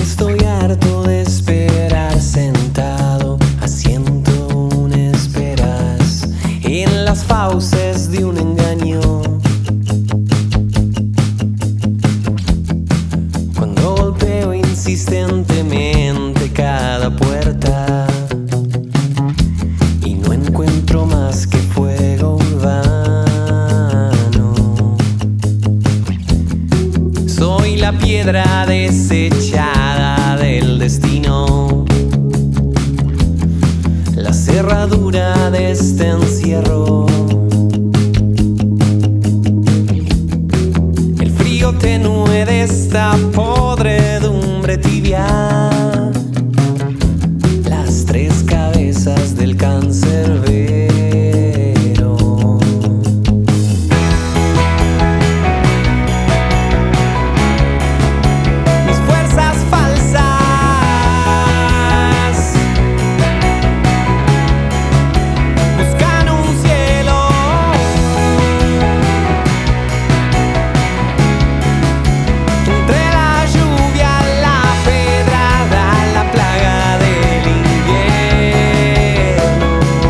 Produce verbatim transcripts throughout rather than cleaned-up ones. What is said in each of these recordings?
Estoy harto de esperar sentado, haciendo un esperas en las fauces de un engaño. Cuando golpeo insistentemente cada puerta y no encuentro más que fuego urbano. Soy la piedra desechada del destino, la cerradura de este encierro, el frío tenue de esta podredumbre tibia, las tres cabezas del cancerbero. Mis fuerzas falsas buscan un cielo entre la lluvia, la pedrada, la plaga del invierno.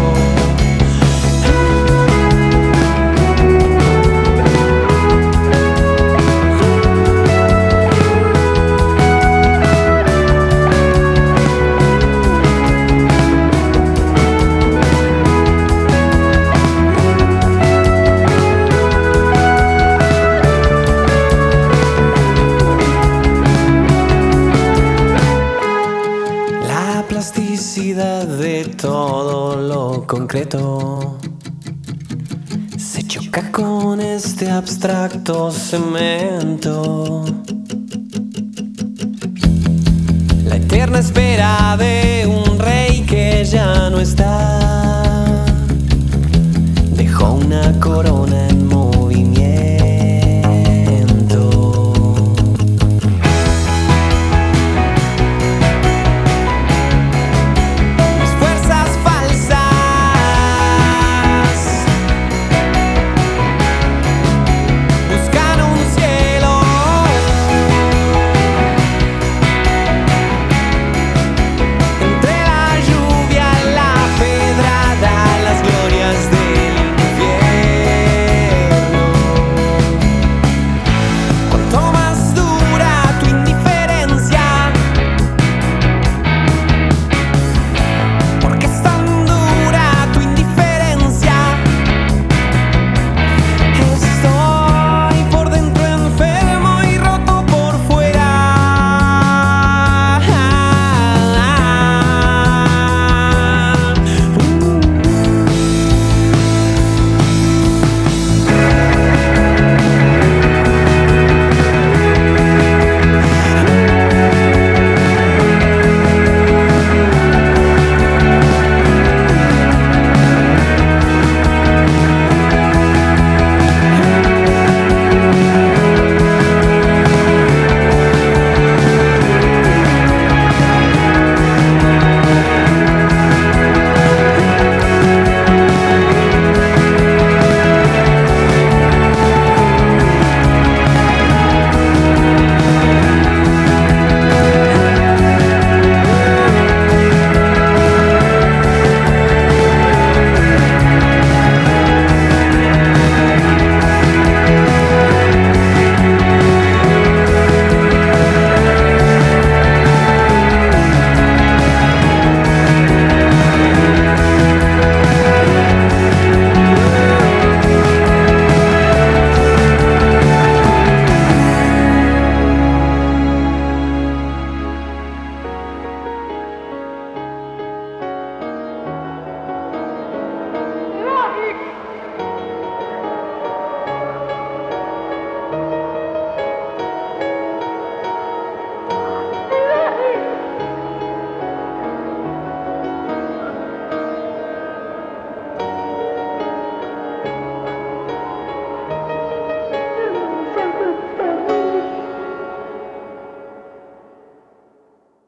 La plasticidad de todo lo concreto se choca con este abstracto cemento. La eterna espera de un rey que ya no está dejó una corona en